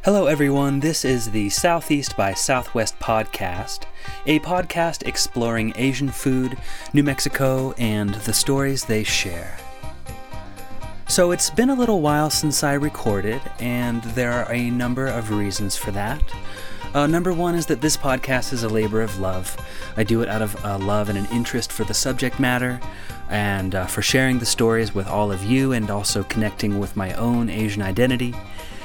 Hello everyone, this is the Southeast by Southwest podcast, a podcast exploring Asian food, New Mexico, and the stories they share. So it's been a little while since I recorded, and there are a number of reasons for that. Number one is that this podcast is a labor of love. I do it out of love and an interest for the subject matter, and for sharing the stories with all of you, and also connecting with my own Asian identity.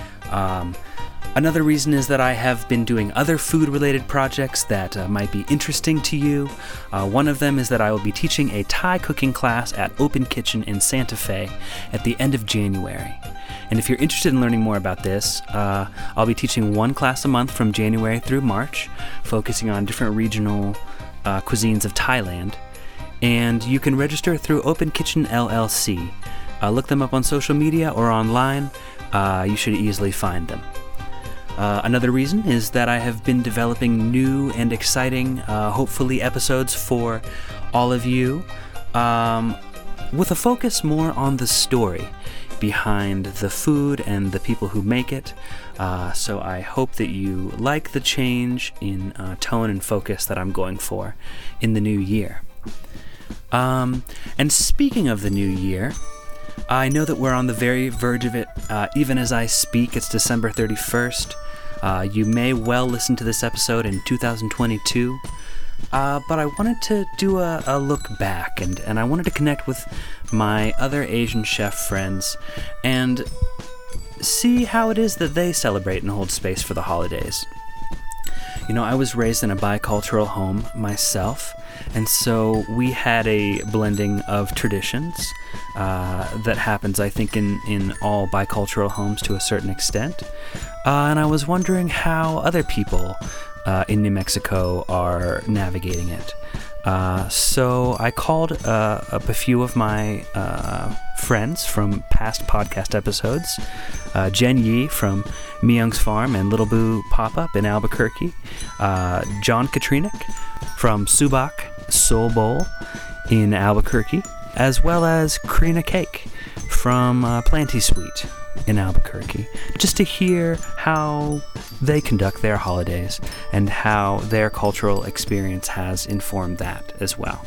Another reason is that I have been doing other food-related projects that might be interesting to you. One of them is that I will be teaching a Thai cooking class at Open Kitchen in Santa Fe at the end of January. And if you're interested in learning more about this, I'll be teaching one class a month from January through March, focusing on different regional cuisines of Thailand. And you can register through Open Kitchen LLC. Look them up on social media or online. You should easily find them. Another reason is that I have been developing new and exciting, hopefully, episodes for all of you, with a focus more on the story behind the food and the people who make it. So I hope that you like the change in tone and focus that I'm going for in the new year. And speaking of the new year, I know that we're on the very verge of it. Even as I speak, it's December 31st. You may well listen to this episode in 2022, but I wanted to do a look back, and I wanted to connect with my other Asian chef friends and see how it is that they celebrate and hold space for the holidays. You know, I was raised in a bicultural home myself, and so we had a blending of traditions that happens, I think, in all bicultural homes to a certain extent. And I was wondering how other people in New Mexico are navigating it. So I called up a few of my friends from past podcast episodes. Jen Yee from Myung's Farm and Little Boo Pop-Up in Albuquerque. John Katrinik from Subak Soul Bowl in Albuquerque, as well as Karina Cake from Planty Sweet in Albuquerque, just to hear how they conduct their holidays and how their cultural experience has informed that as well.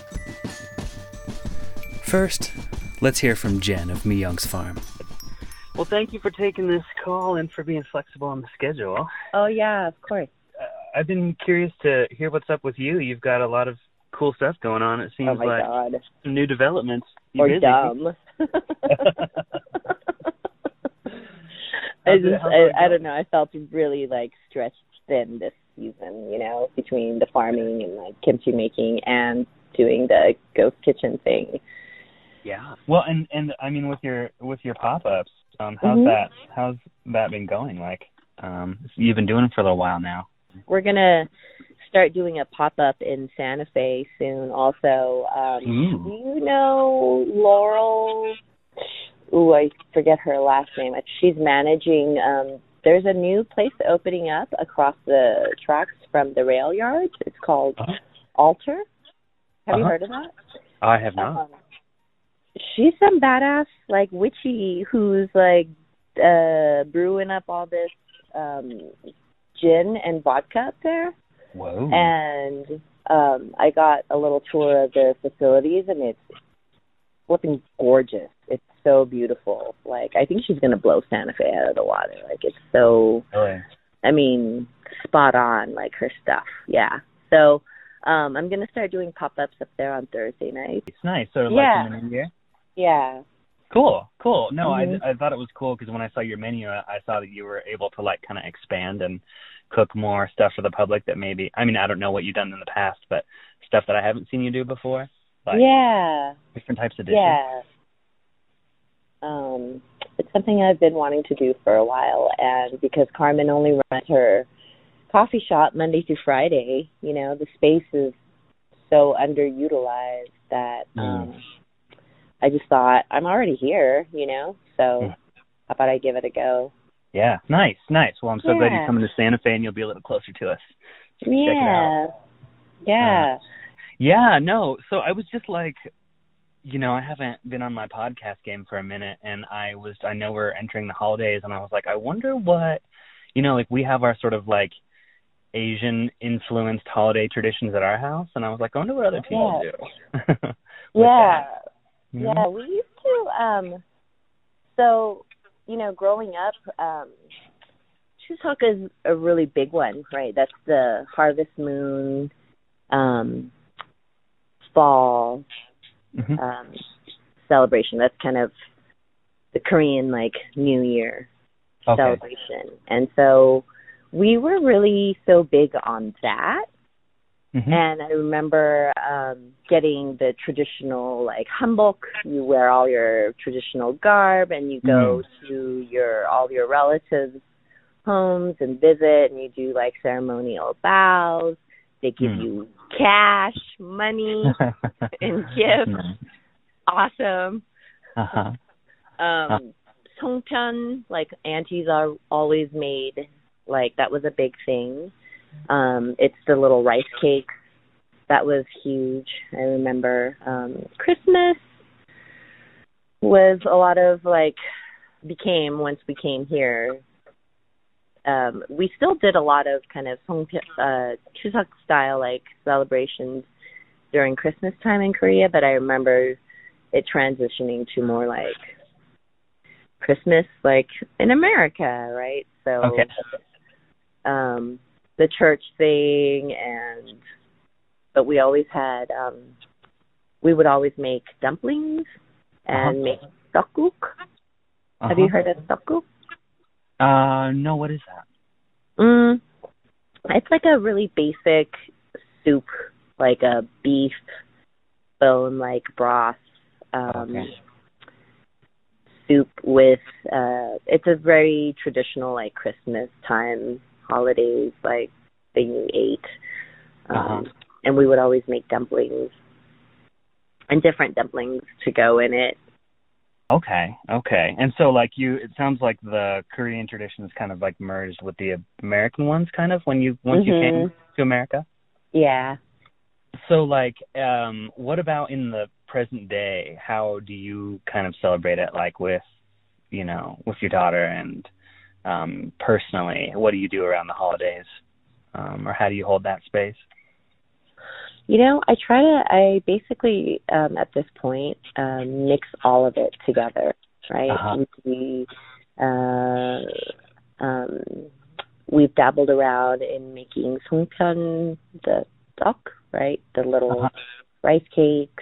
First, let's hear from Jen of Myung's Farm. Well, thank you for taking this call and for being flexible on the schedule. Oh, yeah, of course. I've been curious to hear what's up with you. You've got a lot of cool stuff going on. It seems like God. Some new developments. Or busy? Dumb. I don't know. I felt really stretched thin this season, between the farming and kimchi making and doing the ghost kitchen thing. Yeah. Well, and I mean with your pop-ups, how's that been going? You've been doing it for a little while now. We're gonna start doing a pop-up in Santa Fe soon. Also, do you know Laurel? Ooh, I forget her last name. She's managing, there's a new place opening up across the tracks from the rail yards. It's called Alter. Have you heard of that? I have not. She's some badass, witchy who's, brewing up all this gin and vodka up there. Whoa. And I got a little tour of the facilities, and it's flipping gorgeous. It's so beautiful. I think she's going to blow Santa Fe out of the water. It's so, spot on, her stuff. Yeah. So I'm going to start doing pop-ups up there on Thursday night. It's nice. So, in the new year? Yeah. Cool. No, I thought it was cool because when I saw your menu, I saw that you were able to, kind of expand and cook more stuff for the public that maybe, I don't know what you've done in the past, but stuff that I haven't seen you do before. Different types of dishes. Yeah. It's something I've been wanting to do for a while, and because Carmen only runs her coffee shop Monday through Friday, the space is so underutilized that I just thought, I'm already here, so how about I give it a go? Yeah, nice. Well, I'm so glad you're coming to Santa Fe and you'll be a little closer to us. Check it out. Yeah. Yeah, no. So I was just I haven't been on my podcast game for a minute, and I know we're entering the holidays, and I was like, I wonder what, like we have our sort of like Asian influenced holiday traditions at our house, and I was like, I wonder what other people do. Yeah. Mm-hmm. Yeah, we used to so, growing up, Chuseok is a really big one, right? That's the harvest moon, fall celebration. That's kind of the Korean like New Year celebration. And so we were really so big on that. Mm-hmm. And I remember getting the traditional like hanbok. You wear all your traditional garb and you go to all your relatives' homes and visit, and you do like ceremonial bows. They give you cash, money, and gifts. Awesome. Songpyeon, like aunties are always made, like that was a big thing. It's the little rice cakes. That was huge. I remember Christmas was a lot of once we came here, we still did a lot of kind of Chuseok style like celebrations during Christmas time in Korea, but I remember it transitioning to more like Christmas like in America, right? So the church thing, but we always had we would always make dumplings and make tteokguk. Have you heard of tteokguk? No, what is that? It's like a really basic soup, like a beef bone like broth soup with it's a very traditional like Christmas time holidays like thing we ate. And we would always make dumplings and different dumplings to go in it. Okay. And so like it sounds like the Korean tradition is kind of like merged with the American ones kind of once you came to America? Yeah. So like what about in the present day? How do you kind of celebrate it like with your daughter and personally? What do you do around the holidays? Or how do you hold that space? I basically, at this point, mix all of it together, right? We've dabbled around in making songpyeon, the duck, right? The little rice cakes.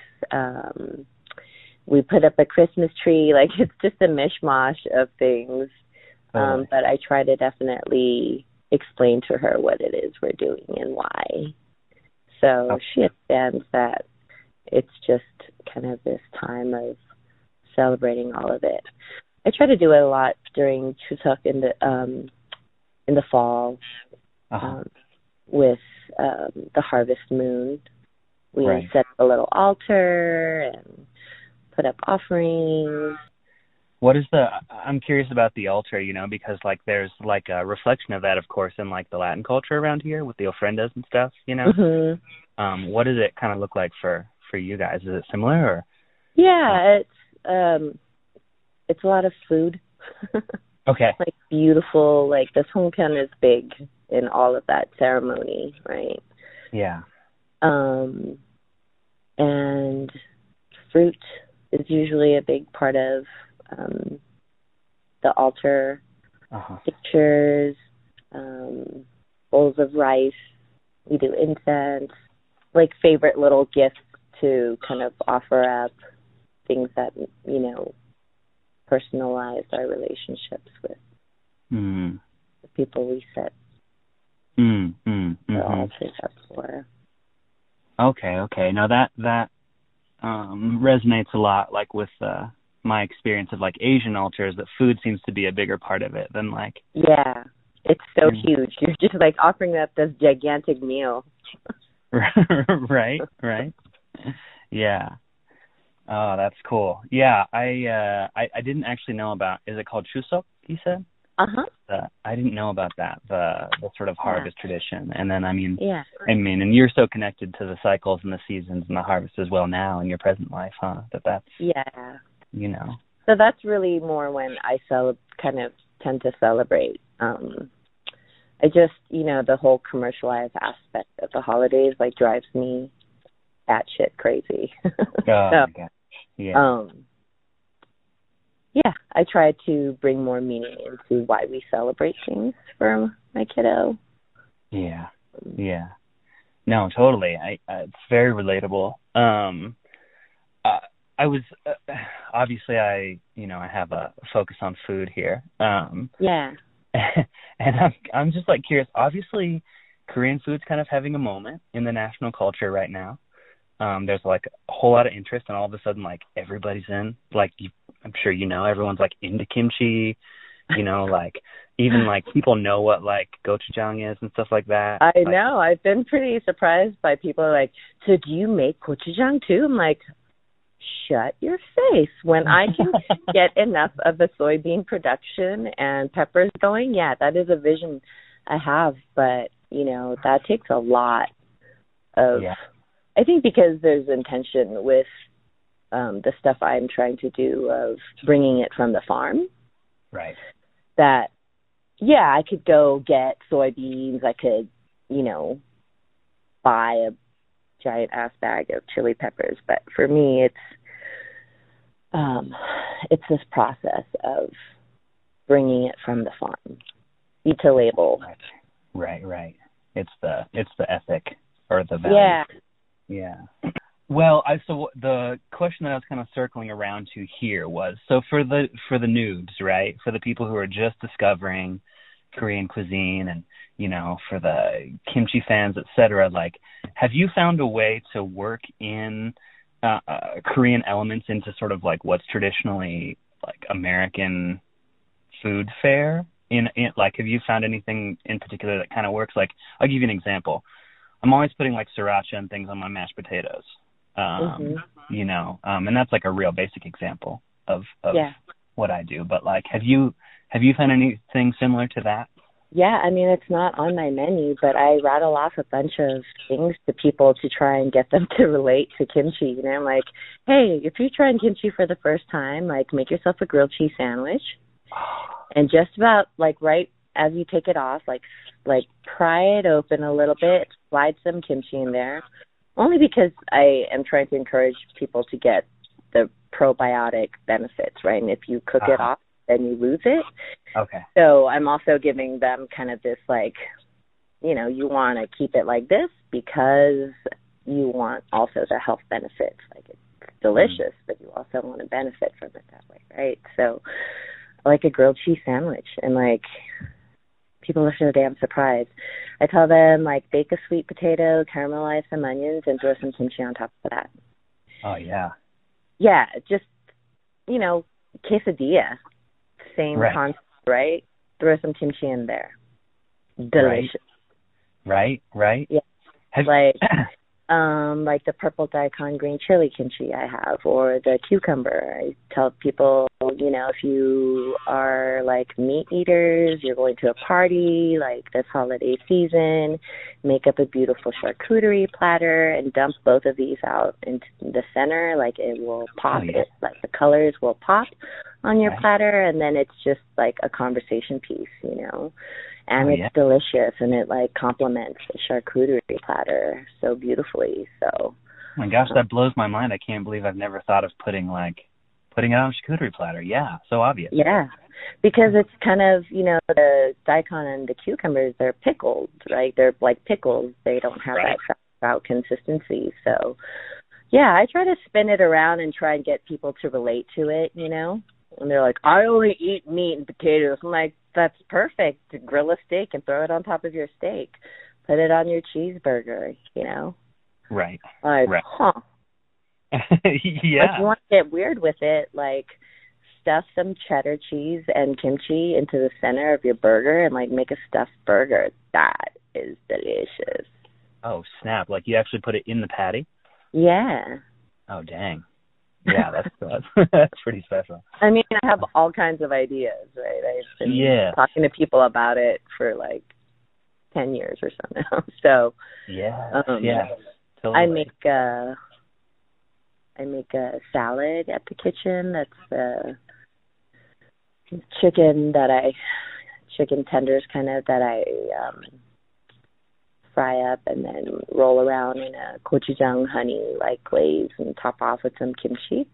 We put up a Christmas tree. Like, it's just a mishmash of things. But I try to definitely explain to her what it is we're doing and why. So she understands that it's just kind of this time of celebrating all of it. I try to do it a lot during Chuseok in the fall with the harvest moon. We set up a little altar and put up offerings. I'm curious about the altar, because like there's like a reflection of that, of course, in like the Latin culture around here with the ofrendas and stuff, What does it kind of look like for you guys? Is it similar or? Yeah, it's a lot of food. Okay. Like beautiful, like the songpyeon is big in all of that ceremony, right? Yeah. And fruit is usually a big part of the altar. Pictures, bowls of rice. We do incense, like favorite little gifts to kind of offer up, things that, personalize our relationships with the people we set the altars up for. Okay. Now that resonates a lot, like with my experience of like Asian altars, that food seems to be a bigger part of it than like. Yeah, it's so huge. You're just like offering up this gigantic meal. Right. Yeah. Oh, that's cool. Yeah, I didn't actually know about. Is it called Chuseok? You said. I didn't know about that, the sort of harvest tradition. And then and you're so connected to the cycles and the seasons and the harvest as well now in your present life, huh? That's So that's really more when I kind of tend to celebrate I just, the whole commercialized aspect of the holidays like drives me batshit crazy. My God. Yeah. Yeah, I try to bring more meaning into why we celebrate things for my kiddo. Yeah. Yeah. No, totally. It's very relatable. I was obviously I have a focus on food here. Yeah. And I'm just like curious. Obviously, Korean food's kind of having a moment in the national culture right now. There's like a whole lot of interest, and all of a sudden, like everybody's in. Like I'm sure everyone's like into kimchi. Like even like people know what like gochujang is and stuff like that. I know. I've been pretty surprised by people like, so do you make gochujang too? I'm like, shut your face. When I can get enough of the soybean production and peppers going, yeah, that is a vision I have. But, that takes a lot of, I think because there's intention with the stuff I'm trying to do of bringing it from the farm. Right. That, yeah, I could go get soybeans. I could, buy a giant ass bag of chili peppers. But for me, it's this process of bringing it from the farm, eat to label. Right. It's the ethic or the value. Yeah. Well, so the question that I was kind of circling around to here was, so for the noobs, right? For the people who are just discovering Korean cuisine and, for the kimchi fans, et cetera, like, have you found a way to work in Korean elements into sort of like what's traditionally like American food fare? Like, have you found anything in particular that kind of works? Like, I'll give you an example. I'm always putting like sriracha and things on my mashed potatoes. And that's like a real basic example of what I do. But like, have you found anything similar to that? Yeah, I mean, it's not on my menu, but I rattle off a bunch of things to people to try and get them to relate to kimchi. I'm like, hey, if you're trying kimchi for the first time, like, make yourself a grilled cheese sandwich. And just about, like, right as you take it off, like pry it open a little bit, slide some kimchi in there, only because I am trying to encourage people to get the probiotic benefits, right? And if you cook it off, then you lose it. Okay. So I'm also giving them kind of this, like, you want to keep it like this because you want also the health benefits. Like, it's delicious, but you also want to benefit from it that way, right? So like a grilled cheese sandwich, and like people are so damn surprised. I tell them, like, bake a sweet potato, caramelize some onions, and throw some kimchi on top of that. Oh, yeah. Yeah, just, quesadilla. Same concept, right? Throw some kimchi in there. Delicious. Right. Yeah. Like the purple daikon green chili kimchi I have, or the cucumber. I tell people, if you are like meat eaters, you're going to a party like this holiday season, make up a beautiful charcuterie platter and dump both of these out into the center. Like, it will pop. Like, the colors will pop on your platter, and then it's just like a conversation piece, and it's delicious, and it like complements the charcuterie platter so beautifully. So, oh my gosh, that blows my mind. I can't believe I've never thought of putting it on a charcuterie platter. Yeah, so obvious. Yeah, because it's kind of, the daikon and the cucumbers, they're pickled, right? They're like pickles. They don't have that trout consistency. So, yeah, I try to spin it around and try and get people to relate to it, And they're like, I only eat meat and potatoes. I'm like, that's perfect. Grill a steak and throw it on top of your steak. Put it on your cheeseburger, Right. Like, huh. Yeah. If you want to get weird with it, like, stuff some cheddar cheese and kimchi into the center of your burger and, like, make a stuffed burger. That is delicious. Oh, snap. Like, you actually put it in the patty? Yeah. Oh, dang. Yeah, that's pretty special. I mean, I have all kinds of ideas, right? I've been talking to people about it for like 10 years or so now. So totally. I make a salad at the kitchen. That's chicken that I chicken tenders kind of that I fry up and then roll around in a gochujang honey like glaze and top off with some kimchi.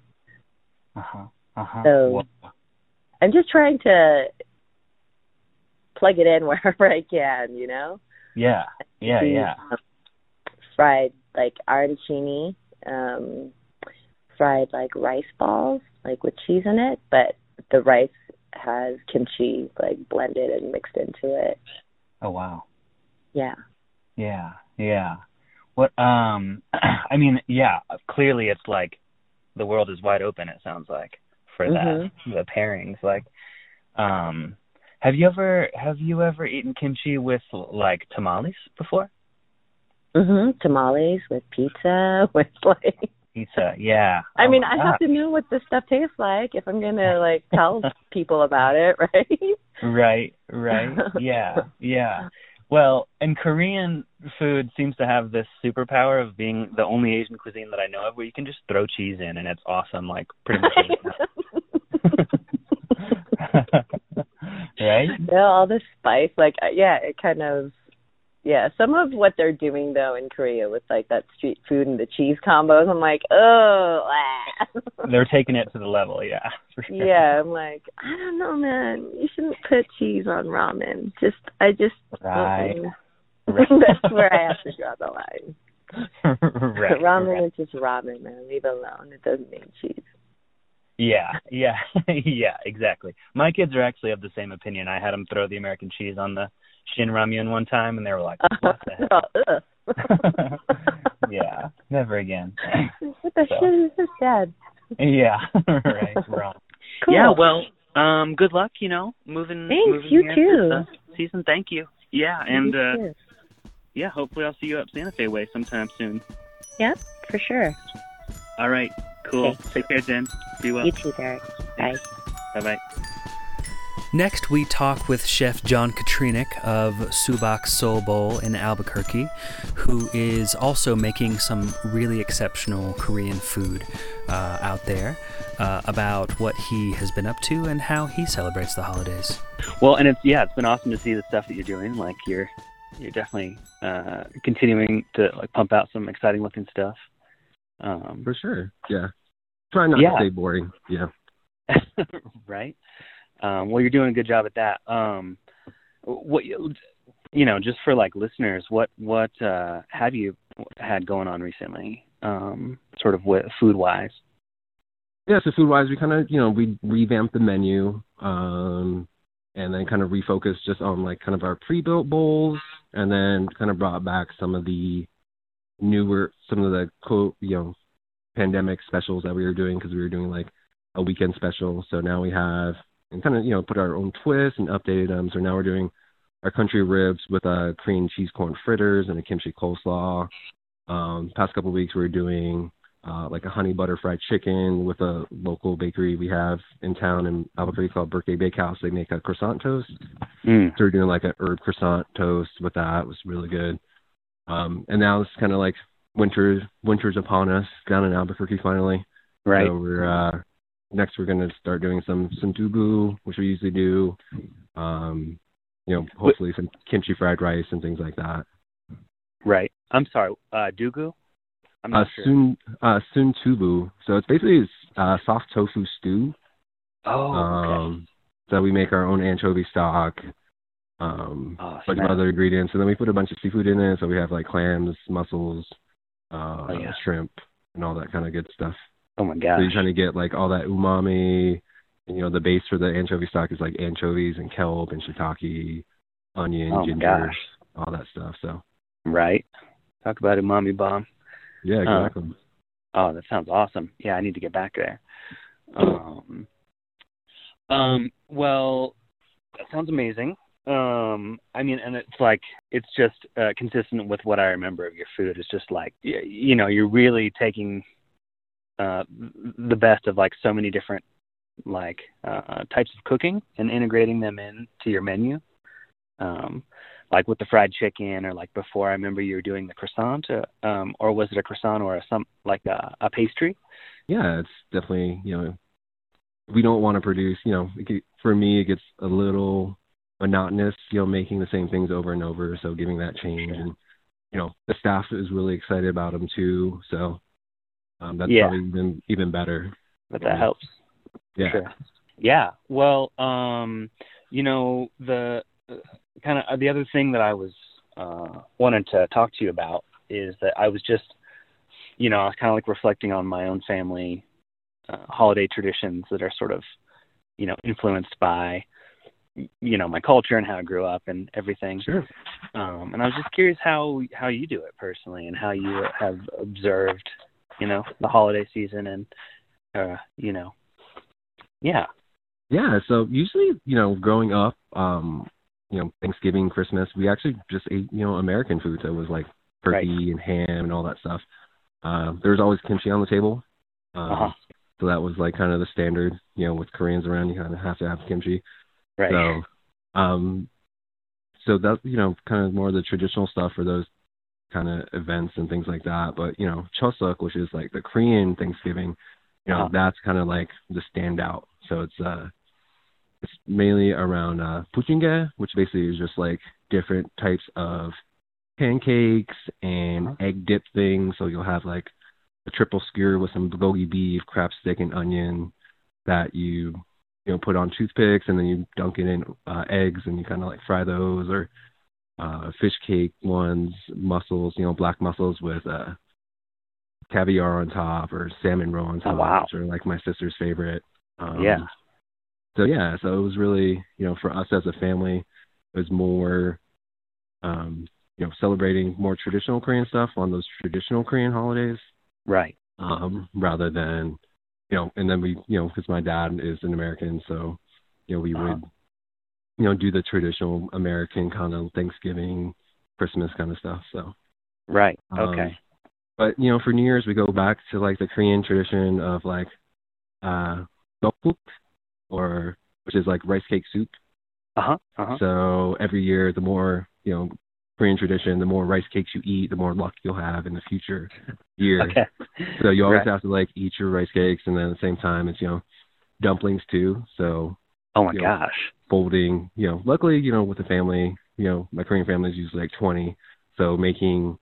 So Whoa. I'm just trying to plug it in wherever I can, you know? Yeah. Fried like arancini, fried like rice balls, like with cheese in it, but the rice has kimchi like blended and mixed into it. Oh wow. Yeah. What I mean, yeah, clearly it's like the world is wide open, it sounds like, for that. The pairings. Like have you ever eaten kimchi with like tamales before? Tamales with pizza, with like pizza, yeah. I mean, I have to know what this stuff tastes like if I'm gonna like tell people about it, right? Right. Yeah. Well, and Korean food seems to have this superpower of being the only Asian cuisine that I know of where you can just throw cheese in and it's awesome, like pretty much right? Yeah, all the spice, like it kind of some of what they're doing though in Korea with like that street food and the cheese combos, I'm like, they're taking it to the level, yeah. For sure. Yeah, I'm like, I don't know, man. You shouldn't put cheese on ramen. Right. That's where I have to draw the line. Right. Ramen is just ramen, man. Leave it alone. It doesn't need cheese. Yeah, exactly. My kids are actually of the same opinion. I had them throw the American cheese on the Shin Ramyun one time, and they were like, what the heck? Yeah, never again. What the shit is this, Dad? Yeah, right, wrong. Cool. Yeah, well, good luck, moving. Thanks, you too. Season, thank you. Yeah, and you hopefully I'll see you up Santa Fe way sometime soon. Yep, for sure. All right, cool. Okay. Take care, Jen. Be well. You too, Derek. Bye. Bye-bye. Next, we talk with Chef John Katrinik of Subak Soul Bowl in Albuquerque, who is also making some really exceptional Korean food out there, about what he has been up to and how he celebrates the holidays. Well, and it's been awesome to see the stuff that you're doing. Like you're definitely continuing to like pump out some exciting looking stuff. For sure, yeah. Try not to stay boring. Yeah. Right. Well, you're doing a good job at that. What just for like listeners, what have you had going on recently? Sort of food wise. Yeah, so food wise, we kind of we revamped the menu, and then kind of refocused just on like kind of our pre-built bowls, and then kind of brought back some of the pandemic specials that we were doing, because we were doing like a weekend special. So now we have, and kind of put our own twist and updated them. So now we're doing our country ribs with Korean cheese corn fritters and a kimchi coleslaw. Past couple of weeks we were doing like a honey butter fried chicken with a local bakery we have in town in Albuquerque called Birthday Bakehouse. They make a croissant toast. So we're doing like an herb croissant toast with that. It was really good. And now it's kind of like winter's upon us down in Albuquerque finally. Right. So we're next we're going to start doing some dugu, which we usually do. Hopefully some kimchi fried rice and things like that. Right. I'm sorry. Dugu? I'm not sure. Sun tubu. So it's basically soft tofu stew. Oh, okay. So we make our own anchovy stock, bunch of other ingredients, and then we put a bunch of seafood in it. So we have like clams, mussels, shrimp, and all that kind of good stuff. Oh my gosh. So you kind of get like all that umami, and the base for the anchovy stock is like anchovies and kelp and shiitake, onion, ginger, all that stuff. So right. Talk about umami bomb. Yeah, exactly. Oh, that sounds awesome. Yeah, I need to get back there. Well, that sounds amazing. I mean, and it's just consistent with what I remember of your food. It's just like, you're really taking the best of like so many different like types of cooking and integrating them into your menu. Like with the fried chicken, or like before, I remember you were doing the croissant, or was it a croissant or a pastry? Yeah, it's definitely, we don't want to produce, for me, it gets a little monotonous, making the same things over and over. So giving that change, and the staff is really excited about them too. So that's probably even better. But that helps. Yeah. Sure. Yeah. Well, the kind of the other thing that I was wanted to talk to you about is that I was just, I was kind of like reflecting on my own family holiday traditions that are sort of, influenced by, my culture and how I grew up and everything. Sure. And I was just curious how you do it personally and how you have observed, the holiday season and, yeah. Yeah. So usually, growing up, Thanksgiving, Christmas, we actually just ate, American food. So it was like turkey and ham and all that stuff. There was always kimchi on the table. So that was like kind of the standard, with Koreans around, you kind of have to have kimchi. Right. So that's, kind of more of the traditional stuff for those kind of events and things like that. But, Chuseok, which is like the Korean Thanksgiving, that's kind of like the standout. So it's mainly around puchinggae, which basically is just like different types of pancakes and egg dip things. So you'll have like a triple skewer with some bulgogi beef, crab stick, and onion that you put on toothpicks, and then you dunk it in eggs, and you kind of like fry those, or fish cake ones, mussels, black mussels with caviar on top, or salmon roe on top, which are like my sister's favorite. So it was really, for us as a family, it was more, celebrating more traditional Korean stuff on those traditional Korean holidays. Right. Rather than, and then we, because my dad is an American, so, we would, do the traditional American kind of Thanksgiving, Christmas kind of stuff. So. Right. Okay. But, for New Year's, we go back to like the Korean tradition of like, dokguk, which is like rice cake soup. So every year, the more, Korean tradition, the more rice cakes you eat, the more luck you'll have in the future year. Okay. So you always have to like eat your rice cakes, and then at the same time it's, dumplings too. So oh my gosh. Folding, luckily, with the family, my Korean family is usually like 20. So making,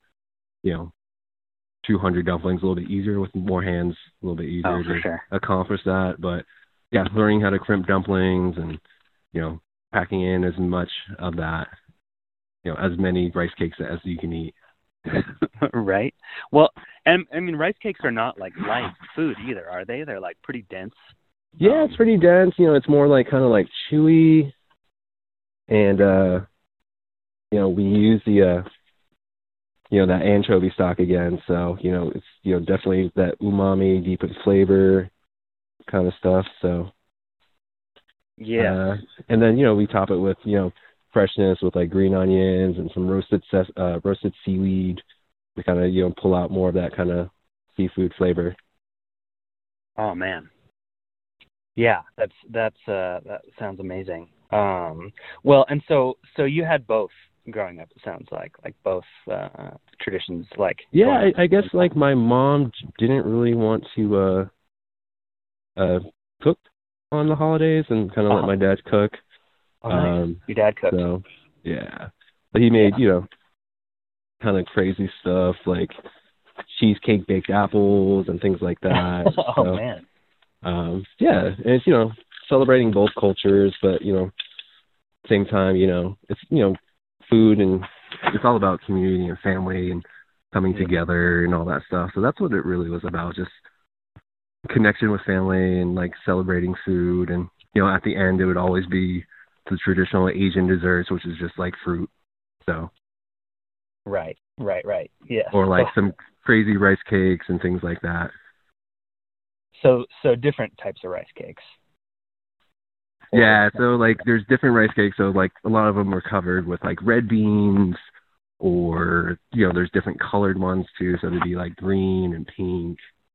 200 dumplings a little bit easier with more hands, a little bit easier to accomplish that. But yeah, learning how to crimp dumplings and, packing in as much of that, as many rice cakes as you can eat. Right. Well, and I mean, rice cakes are not like light food either, are they? They're like pretty dense. Yeah, it's pretty dense. It's more like kind of like chewy. And, we use the, that anchovy stock again. So, it's, definitely that umami, deep in flavor kind of stuff. So, yeah. And then, we top it with, freshness with like green onions and some roasted seaweed to kind of, pull out more of that kind of seafood flavor. Oh man. Yeah, that sounds amazing. Well, and so you had both growing up, it sounds like both traditions, like. Yeah, I guess like my mom didn't really want to cook on the holidays and kind of let my dad cook. Oh, nice. Your dad cooked. So, yeah. But he made, kind of crazy stuff like cheesecake baked apples and things like that. Oh, man. Yeah, and it's, celebrating both cultures, but, same time, it's, food, and it's all about community and family and coming together and all that stuff. So that's what it really was about, just connection with family and like celebrating food. And, at the end, it would always be the traditional Asian desserts, which is just like fruit. So. Right. Yeah. Or like some crazy rice cakes and things like that. So different types of rice cakes. Yeah, so like there's different rice cakes. So like a lot of them are covered with like red beans, or there's different colored ones too. So they'd be like green and pink.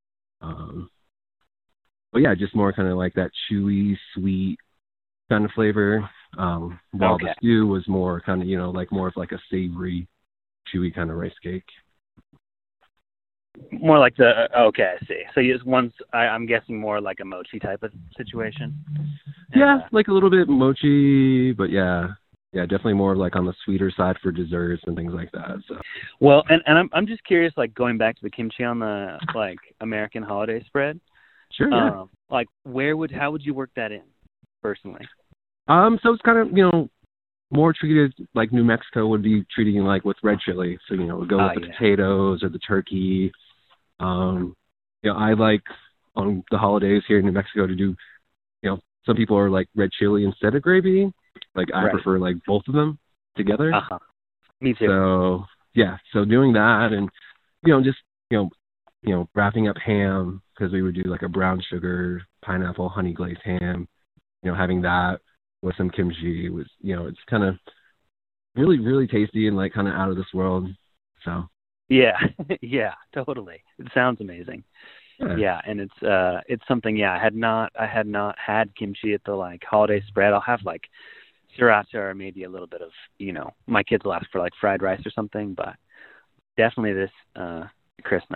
But yeah, just more kind of like that chewy, sweet kind of flavor. While the stew was more kind of like more of like a savory, chewy kind of rice cake. More like I see. So I'm guessing more like a mochi type of situation. Yeah, like a little bit mochi, but yeah, yeah, definitely more like on the sweeter side for desserts and things like that. So, well, and I'm just curious, like going back to the kimchi on the like American holiday spread. sure, yeah. Like how would you work that in personally? So it's kind of more treated like New Mexico would be treating like with red chili. So go with the potatoes or the turkey. I like on the holidays here in New Mexico to do. Some people are like red chili instead of gravy. Like I prefer like both of them together. Me too. So yeah, so doing that and just wrapping up ham because we would do like a brown sugar pineapple honey glazed ham. Having that with some kimchi was it's kind of really really tasty and like kind of out of this world. So yeah, yeah, totally. It sounds amazing. Yeah, and it's something. Yeah, I had not had kimchi at the like holiday spread. I'll have like sriracha or maybe a little bit of my kids will ask for like fried rice or something, but definitely this Christmas.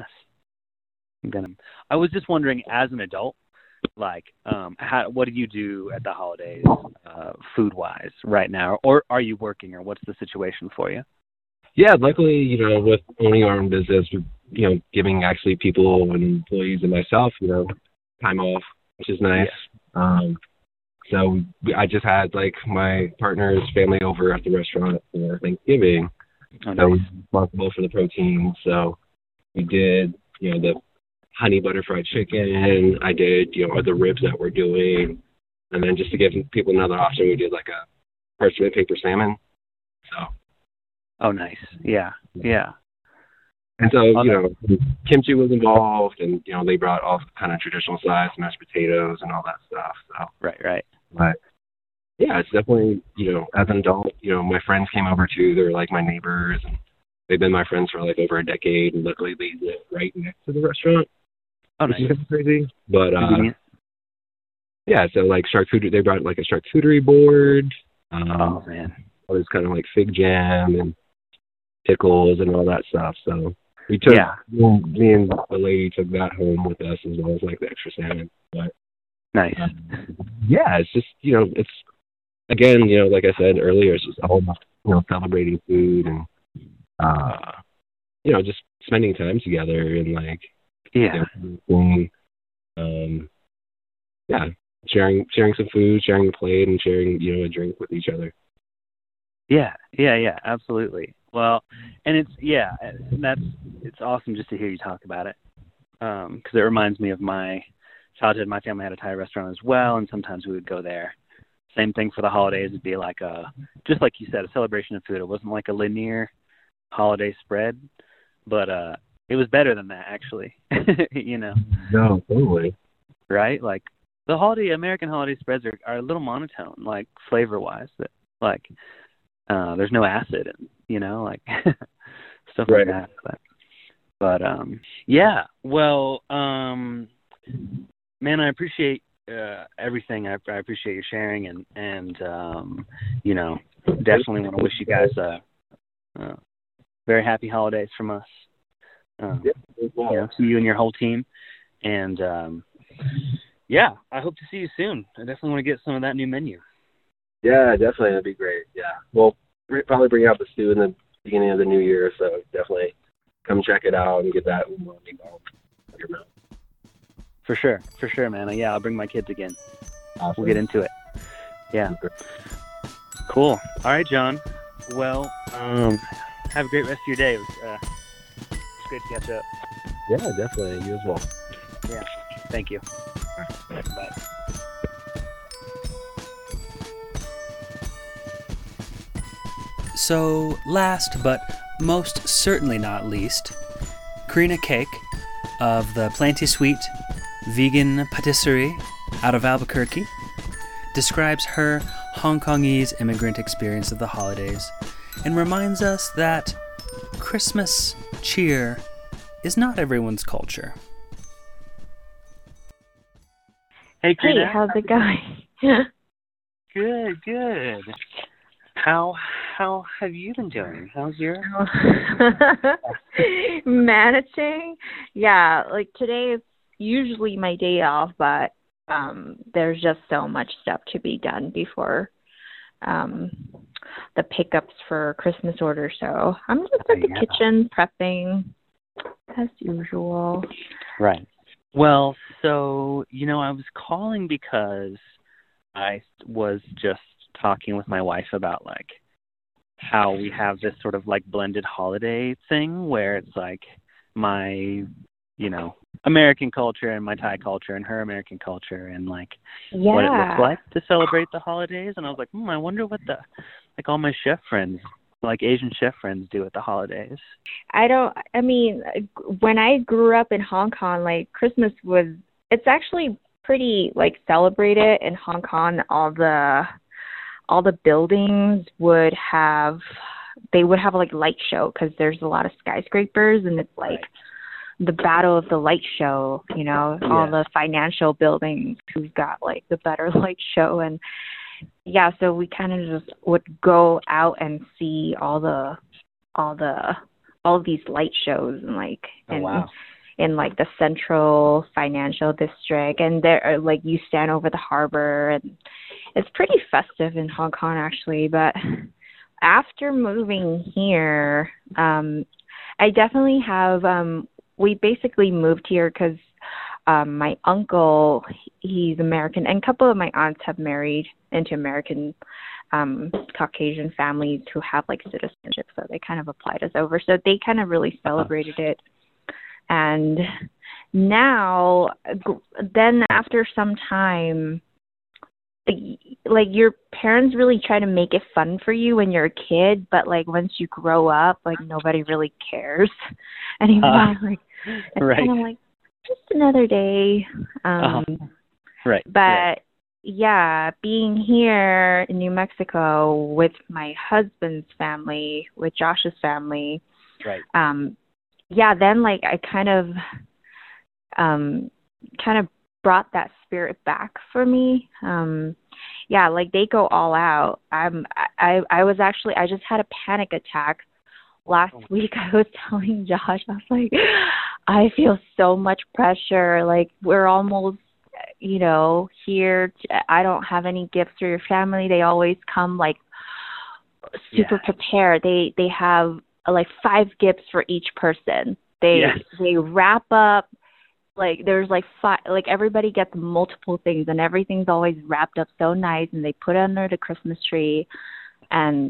I was just wondering, as an adult, like what do you do at the holidays food wise right now, or are you working, or what's the situation for you? Yeah, luckily, with owning our own business, giving actually people and employees and myself, time off, which is nice. Yeah. So I just had like my partner's family over at the restaurant for Thanksgiving. Oh, nice. So I was responsible for the protein. So we did, the honey butter fried chicken. I did, the ribs that we're doing. And then just to give people another option, we did like a parchment paper salmon. So. Oh, nice. Yeah. Yeah. And so, kimchi was involved and, they brought all kind of traditional sides, mashed potatoes and all that stuff. So. Right. But yeah, it's definitely, as an adult, my friends came over too. They're like my neighbors and they've been my friends for like over a decade. And luckily they live right next to the restaurant. Oh, nice. Which is crazy. But, yeah, so like charcuterie, they brought like a charcuterie board. Oh, man. All this kind of like fig jam and pickles and all that stuff. So we took, me and the lady took that home with us as well as like the extra salmon. But nice. Yeah, it's just, it's, again, like I said earlier, it's just all about, celebrating food and, just spending time together and like, sharing some food, sharing a plate and sharing, a drink with each other. Yeah, absolutely. Well, and it's awesome just to hear you talk about it, because it reminds me of my childhood. My family had a Thai restaurant as well, and sometimes we would go there. Same thing for the holidays. It'd be like just like you said, a celebration of food. It wasn't like a linear holiday spread, but it was better than that, actually. No, totally. Right? Like the American holiday spreads are a little monotone, like flavor-wise. That like there's no acid, and like stuff like that. But yeah. Well, man, I appreciate everything. I appreciate your sharing, and definitely want to wish you guys very happy holidays from us. To you and your whole team, and I hope to see you soon. I definitely want to get some of that new menu. Yeah, definitely, that'd be great. Yeah, we'll probably bring out the stew in the beginning of the new year, so definitely come check it out and get that meatball in your mouth. For sure, man. Yeah, I'll bring my kids again. Awesome. We'll get into it. Yeah. Cool. All right, John. Well, have a great rest of your day. It was great to catch up. Yeah, definitely. You as well. Yeah. Thank you. Right. Bye. So, last but most certainly not least, Karina Cake of the Planty Sweet Vegan Patisserie out of Albuquerque describes her Hong Kongese immigrant experience of the holidays and reminds us that Christmas cheer is not everyone's culture. Hey, Karina. Hey, how's it going? Good. How have you been doing? How's your managing? Yeah, like today is usually my day off, but there's just so much stuff to be done before the pickups for Christmas orders. So I'm just at the kitchen prepping as usual. Right. Well, so, I was calling because I was just talking with my wife about, like, how we have this sort of, like, blended holiday thing where it's, like, my, American culture and my Thai culture and her American culture and, like, what it looks like to celebrate the holidays. And I was like, I wonder what all my chef friends, like Asian chef friends, do at the holidays. When I grew up in Hong Kong, like, Christmas it's actually pretty, like, celebrated in Hong Kong. All the buildings would have like light show because there's a lot of skyscrapers, and it's like the battle of the light show, all the financial buildings who's got like the better light show. And so we kind of just would go out and see all these light shows and like in like the central financial district, and there like you stand over the harbor, and it's pretty festive in Hong Kong actually. But after moving here, I definitely have we basically moved here because my uncle, he's American, and a couple of my aunts have married into American Caucasian families who have like citizenship, so they kind of applied us over. So they kind of really celebrated it. And now, then after some time, like your parents really try to make it fun for you when you're a kid, but like once you grow up, like nobody really cares anymore. Like it's kind of like just another day. Right. But being here in New Mexico with my husband's family, with Josh's family, right. Then like I kind of brought that spirit back for me. Like they go all out. I just had a panic attack last week. I was telling Josh, I was like, I feel so much pressure. Like we're almost, here. I don't have any gifts for your family. They always come like super prepared. They have like 5 gifts for each person. They wrap up, like there's like 5, like everybody gets multiple things, and everything's always wrapped up so nice, and they put it under the Christmas tree. And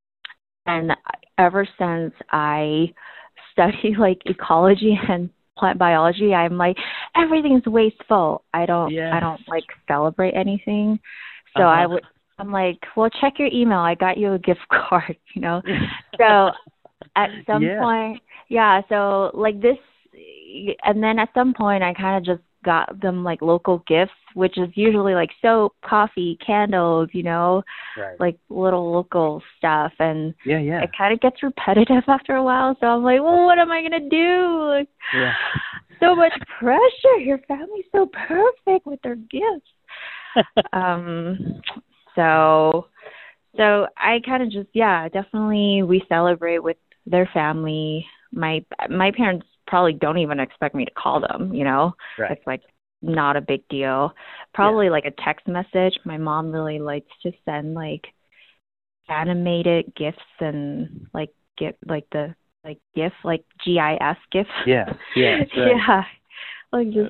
ever since I studied like ecology and plant biology, I'm like, everything's wasteful. I don't like celebrate anything. So I'm like, well, check your email. I got you a gift card, So at some point, so like this, and then at some point I kind of just got them like local gifts, which is usually like soap, coffee, candles, like little local stuff. And it kind of gets repetitive after a while. So I'm like, well, what am I going to do? Like, so much pressure. Your family's so perfect with their gifts. So I kind of just, definitely we celebrate with their family. My parents probably don't even expect me to call them, It's like not a big deal. Probably like a text message. My mom really likes to send like animated gifts and like get like the like GIF, like GIF gifts. Like just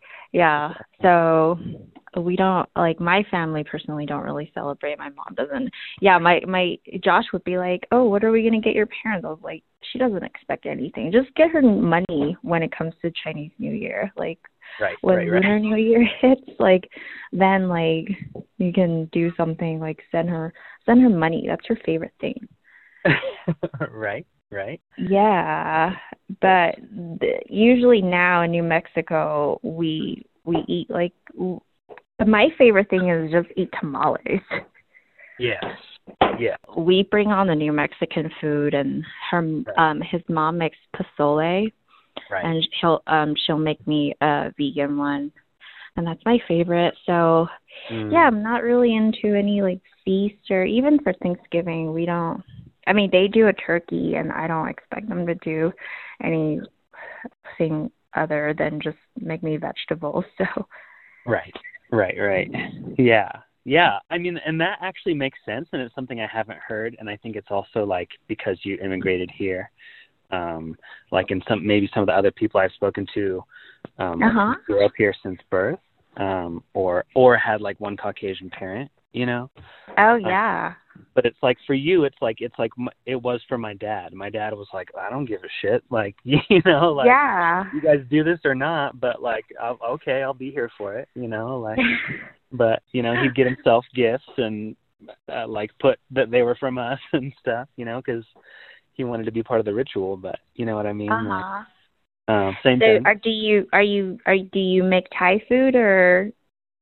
so we don't, like, my family personally don't really celebrate. My mom doesn't. My Josh would be like, oh, what are we going to get your parents? I was like, she doesn't expect anything. Just get her money when it comes to Chinese New Year. Like, when Lunar New Year hits, like, then, like, you can do something, like, send her money. That's her favorite thing. Right. Yeah, but usually now in New Mexico, we eat, like, my favorite thing is just eat tamales. Yeah. We bring on the New Mexican food, and his mom makes pozole, and she'll make me a vegan one, and that's my favorite. So I'm not really into any like feast, or even for Thanksgiving we don't. I mean, they do a turkey, and I don't expect them to do anything other than just make me vegetables. So Right. Yeah. Yeah. I mean, and that actually makes sense, and it's something I haven't heard, and I think it's also like because you immigrated here, like in maybe some of the other people I've spoken to, grew up here since birth, or had like one Caucasian parent, you know. Oh yeah. But it's like for you, it's like it was for my dad. My dad was like, I don't give a shit, like you know, like you guys do this or not, but like I'll be here for it, you know, like. But you know, he'd get himself gifts and like put that they were from us and stuff, you know, because he wanted to be part of the ritual. But you know what I mean? Like, same thing. Do you make Thai food or?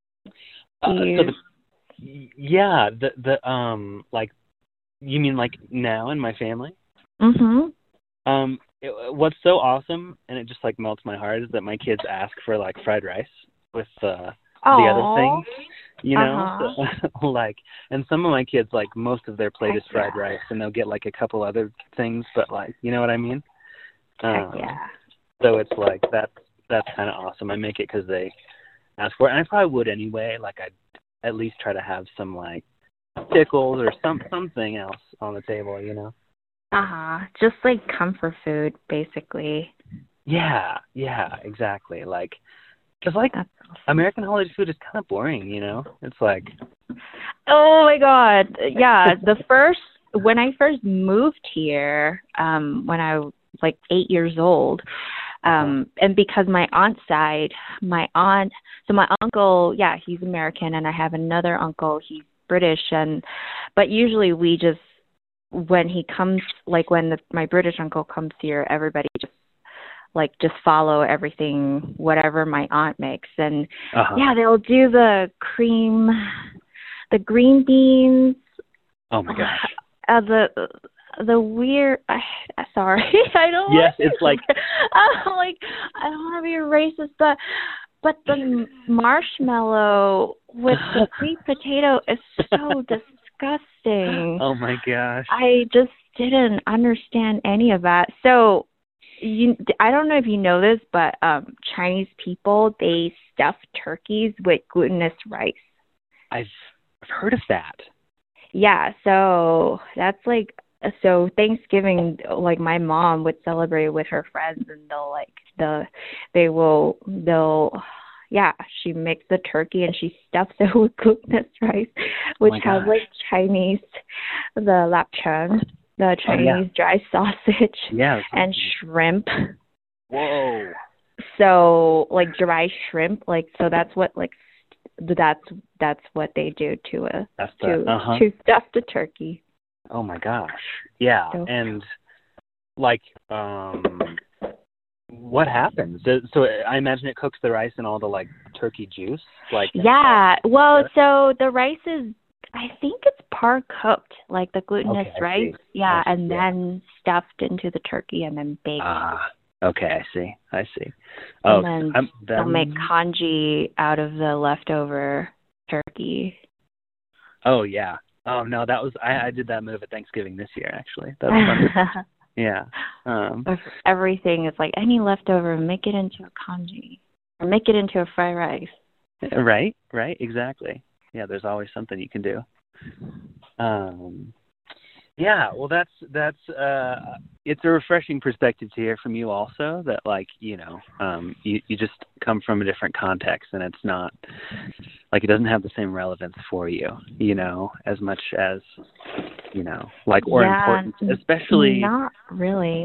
Yeah, the like, you mean like now in my family? Mm-hmm. What's so awesome, and it just like melts my heart, is that my kids ask for like fried rice with the other things, you know. So, like, and some of my kids, like most of their plate is fried rice, and they'll get like a couple other things, but like, you know what I mean? So it's like that's kind of awesome. I make it because they ask for it, and I probably would anyway. Like I'd at least try to have some like pickles or something else on the table, you know. Just like comfort food, basically. Yeah, exactly. Like, because like American holiday food is kind of boring, you know. It's like, oh my god, yeah. When I first moved here, when I was like 8 years old. And because my uncle, yeah, he's American, and I have another uncle, he's British, but usually we just, when he comes, like when my British uncle comes here, everybody just follow everything, whatever my aunt makes, and yeah, they'll do the green beans. Oh my gosh. The weird, sorry, I don't. Yes, it's like. I don't want to be racist, but the marshmallow with the sweet potato is so disgusting. Oh my gosh. I just didn't understand any of that. So, I don't know if you know this, but Chinese people, they stuff turkeys with glutinous rice. I've heard of that. Yeah, so that's like. So Thanksgiving, like my mom would celebrate with her friends, and she makes the turkey and she stuffs it with glutinous rice, which has like Chinese, the lapchen, the Chinese dry sausage, and shrimp. Whoa. So like dry shrimp, like, so that's what that's what they do to stuff the turkey. Oh my gosh. Yeah. And like, what happens? So I imagine it cooks the rice and all the like turkey juice. Like. Yeah. Well, so the rice is, I think it's par cooked, like the glutinous rice. Yeah. And then stuffed into the turkey and then baked. Okay. I see. Oh, and then they'll make congee out of the leftover turkey. Oh yeah. Oh no, that was I did that move at Thanksgiving this year actually. That was fun. Yeah. Everything is like any leftover, make it into a congee or make it into a fried rice. Right, exactly. Yeah, there's always something you can do. Yeah, well that's it's a refreshing perspective to hear from you also, that like, you know, you just come from a different context, and it's not like, it doesn't have the same relevance for you, you know, as much as, you know, like, or important, especially not really.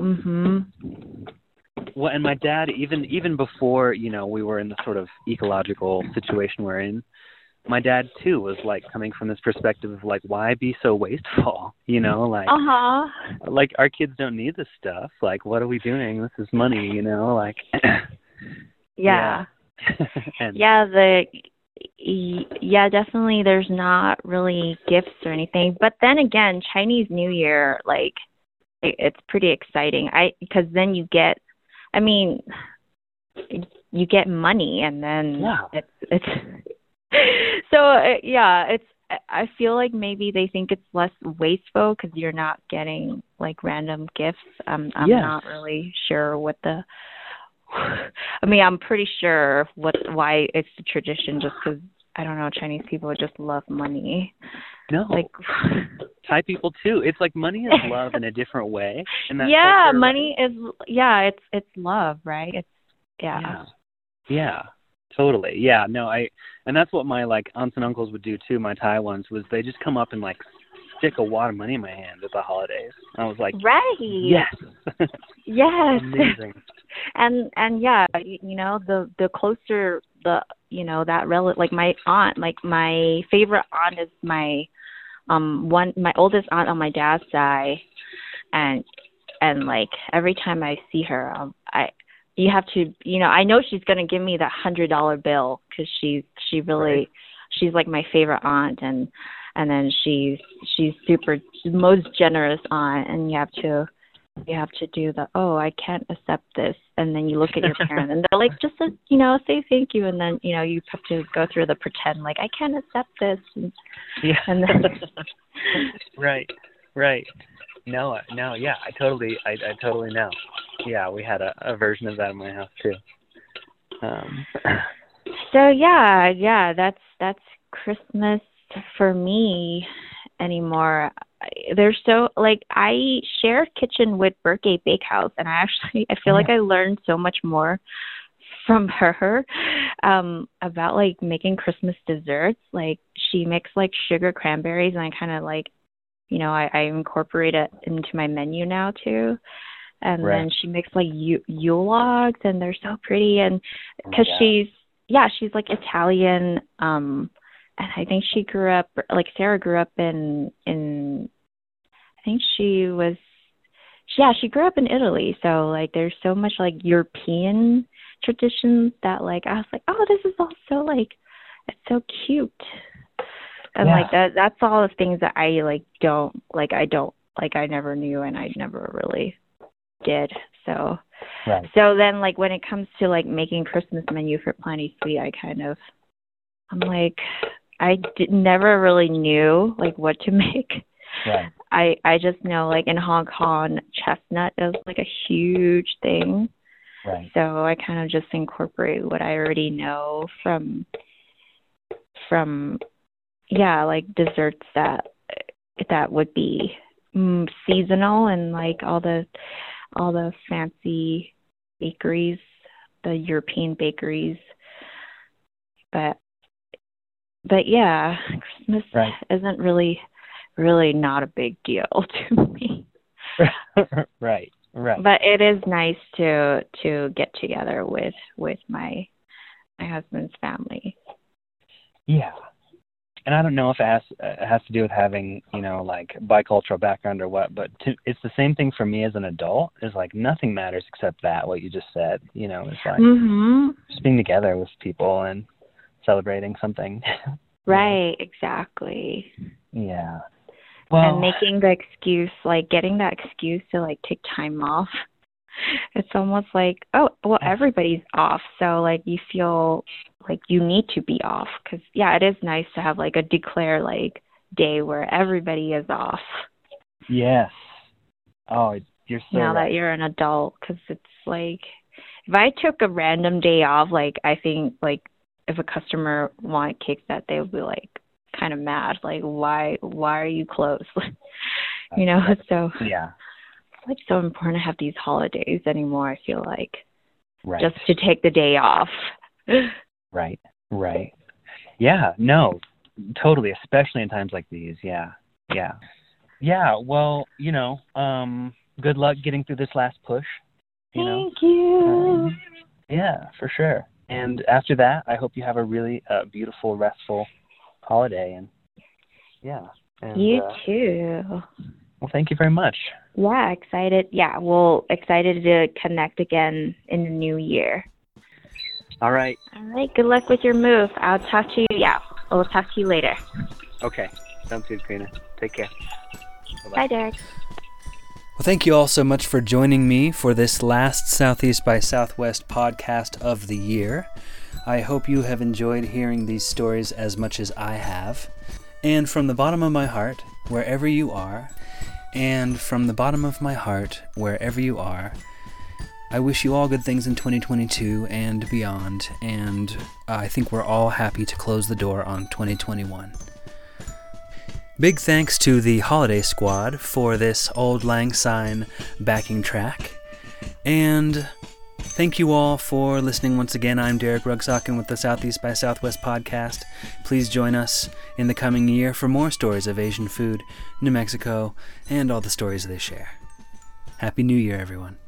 Well, and my dad, even before, you know, we were in the sort of ecological situation we're in, my dad too was like coming from this perspective of like, why be so wasteful? You know, like, like our kids don't need this stuff. Like, what are we doing? This is money, you know, like. Yeah. And, definitely. There's not really gifts or anything, but then again, Chinese New Year, like, it's pretty exciting. Because then you get money, and then it's. So I feel like maybe they think it's less wasteful because you're not getting like random gifts. I'm not really sure what I'm pretty sure why it's the tradition, just because I don't know, Chinese people just love money. No. Like Thai people too. It's like money is love in a different way. In that yeah, culture, money is it's love, right? It's Yeah. Totally. Yeah, no, and that's what my like aunts and uncles would do too, my Thai ones, was they just come up and like stick a wad of money in my hand at the holidays. I was like, right. Yes. Yes. Amazing. And yeah, you know, the closer that relative, like my aunt, like my favorite aunt is my my oldest aunt on my dad's side, and like every time I see her, you have to, you know, I know she's gonna give me that $100 bill because she's like my favorite aunt, and then she's most generous aunt, and you have to do the, oh, I can't accept this, and then you look at your parents and they're like, just say thank you, and then you have to go through the pretend like I can't accept this, and then right. No, yeah, I totally know. Yeah, we had a version of that in my house too. So yeah, that's Christmas for me anymore. There's so, like, I share a kitchen with Birthday Bakehouse, and I feel like I learned so much more from her about like making Christmas desserts. Like she makes like sugar cranberries, and I kind of like, I incorporate it into my menu now too. And then she makes like Yule logs, and they're so pretty. And because she's like Italian, and I think she grew up, like Sarah grew up in I think she grew up in Italy. So like there's so much like European traditions that like I was like, oh, this is all so like, it's so cute. And like that's all the things that I I never knew, and I never really did. So so then like when it comes to like making Christmas menu for Plenty Sweet, I'm like, never really knew like what to make. I just know like in Hong Kong, chestnut is like a huge thing. So I kind of just incorporate what I already know from like desserts that would be seasonal, and like all the fancy bakeries, the European bakeries. But yeah, Christmas isn't really not a big deal to me. Right. But it is nice to get together with my husband's family. Yeah. And I don't know if it has to do with having, like bicultural background or what, but it's the same thing for me as an adult. Is like nothing matters except that, what you just said. It's like just being together with people and celebrating something. Right, exactly. Yeah. Well, and making the excuse, like getting that excuse to like take time off. It's almost like, oh, well, everybody's off, so like you feel like you need to be off, because it is nice to have like a declare like day where everybody is off. Yes. Oh, you're so now right. that you're an adult, because it's like if I took a random day off, like I think like if a customer wanted cakes that day, would be like kind of mad, like why are you closed? So it's like so important to have these holidays anymore, I feel like. Just to take the day off. Right. Yeah, no, totally, especially in times like these. Yeah, well, good luck getting through this last push. Thank you. Yeah, for sure. And after that, I hope you have a really beautiful, restful holiday. And you too. Well, thank you very much. Yeah, excited. Yeah, well, excited to connect again in the new year. All right. Good luck with your move. I'll talk to you. Yeah, we'll talk to you later. Okay. Sounds good, Karina. Take care. Bye-bye. Bye, Derek. Well, thank you all so much for joining me for this last Southeast by Southwest podcast of the year. I hope you have enjoyed hearing these stories as much as I have. And from the bottom of my heart, wherever you are, I wish you all good things in 2022 and beyond, and I think we're all happy to close the door on 2021. Big thanks to the Holiday Squad for this Auld Lang Syne backing track, and thank you all for listening once again. I'm Derek Rugsocken with the Southeast by Southwest podcast. Please join us in the coming year for more stories of Asian food, New Mexico, and all the stories they share. Happy New Year, everyone.